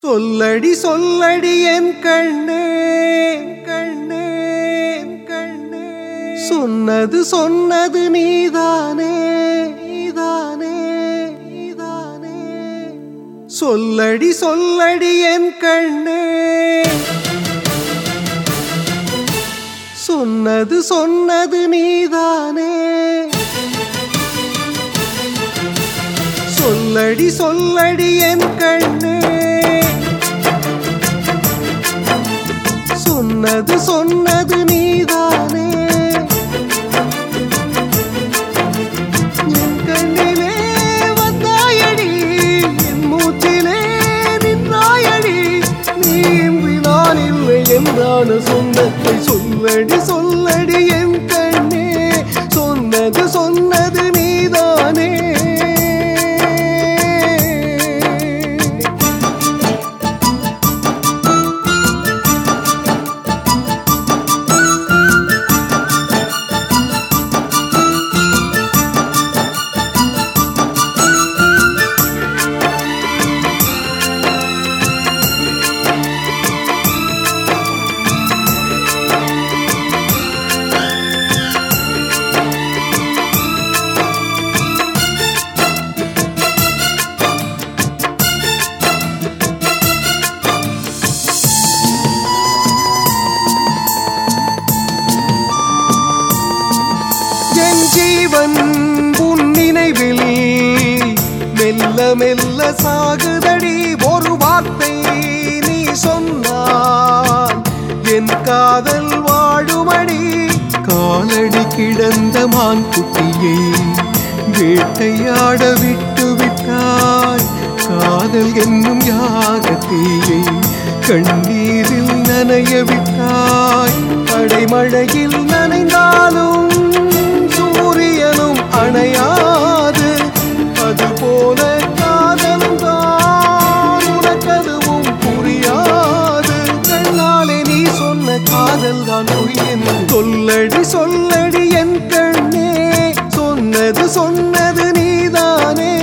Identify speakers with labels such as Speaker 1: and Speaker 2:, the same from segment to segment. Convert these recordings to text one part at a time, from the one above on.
Speaker 1: சொல்லடி சொல்லடி என் கண்ணே கண்ணே கண்ணே, சொன்னது சொன்னது நீதானே நீதானே நீதானே. சொல்லடி சொல்லடி என் கண்ணே, சொன்னது சொன்னது நீதானே. சொல்லடி சொல்லடி என் கண்ணே, சொன்னது சொன்னது நீதானே. என் கண்ணிலே வந்தாயடி, என் மூச்சிலே நின்றாயடி, நீ இன்றி நான் இல்லை என்றான சொந்தத்தை. சொல்லடி சொல்லடி என் கண்ணே, சொன்னது சொன்னது நீதானே. என் ஜீவன் உன் நினைவில் மெல்ல மெல்ல சாகுதடி. ஒரு வார்த்தை நீ சொன்னால் என் காதல் வாழுமடி. காலடி கிடந்த மான் குட்டியை வேட்டையாட விட்டு விட்டாய். காதல் என்னும் யாகத்தீயை கண்ணீரில் நனைய விட்டாய். அடைமழையில் நனைந்தாலும் சூரியனும் அணையாது. அதுபோல காதலும் தான் உனக்கதுவும் புரியாது. கண்ணாலே நீ சொன்ன காதல் தான் பொய்யென்று. சொல்லடி சொல்லடி என் கண்ணே, சொன்னது சொன்னது நீதானே.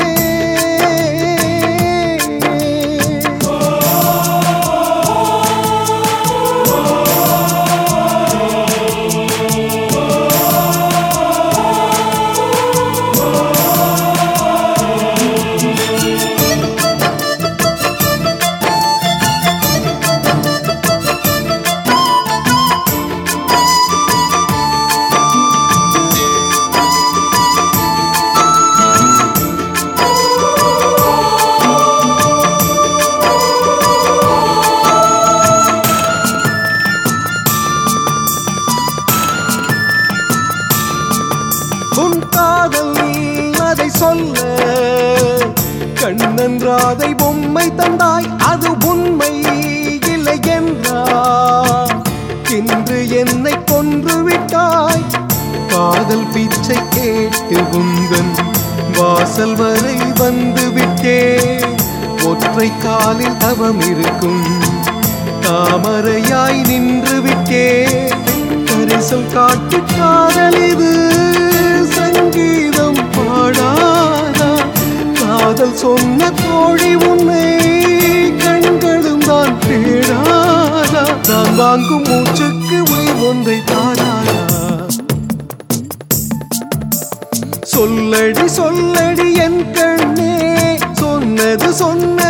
Speaker 1: உன் காதல் அதை சொல்ல கண்ணன் ராதை பொம்மை தந்தாய். அது உண்மை இல்லை என்றால் இன்று என்னை கொன்று விட்டாய். காதல் பிச்சை கேட்டு உந்தன் வாசல் வரை வந்து விட்டேன். ஒற்றை காலில் தவம் இருக்கும் தாமரையாய் நின்று விட்டேன். கரிசல் காட்டு காதல் இது சங்கீதம் பாடாதா. காதல் சொன்ன தோழி உன்னை கண்களும் தான் தேடாதா. நான் வாங்கும் மூச்சுக்கு உயிர் ஒன்றை தாராதா. சொல்லடி சொல்லடி என் கண்ணே, சொன்னது சொன்ன